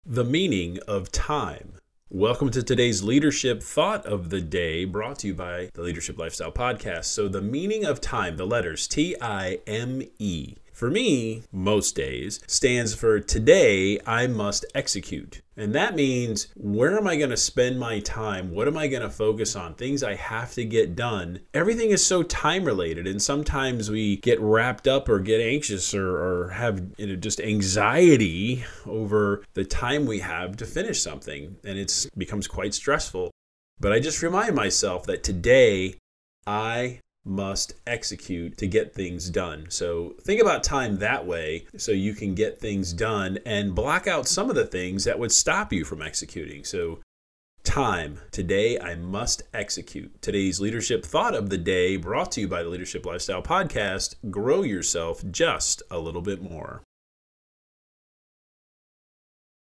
The meaning of time. Welcome to today's leadership thought of the day, brought to you by the Leadership Lifestyle Podcast. So the meaning of time, the letters T-I-M-E, for me, most days, stands for today I must execute. And that means, where am I going to spend my time? What am I going to focus on? Things I have to get done. Everything is so time related, and sometimes we get wrapped up or get anxious or have just anxiety over the time we have to finish something, and it becomes quite stressful. But I just remind myself that today I must execute to get things done. So think about time that way so you can get things done and block out some of the things that would stop you from executing. So time. Today I must execute. Today's leadership thought of the day, brought to you by the Leadership Lifestyle Podcast. Grow yourself just a little bit more.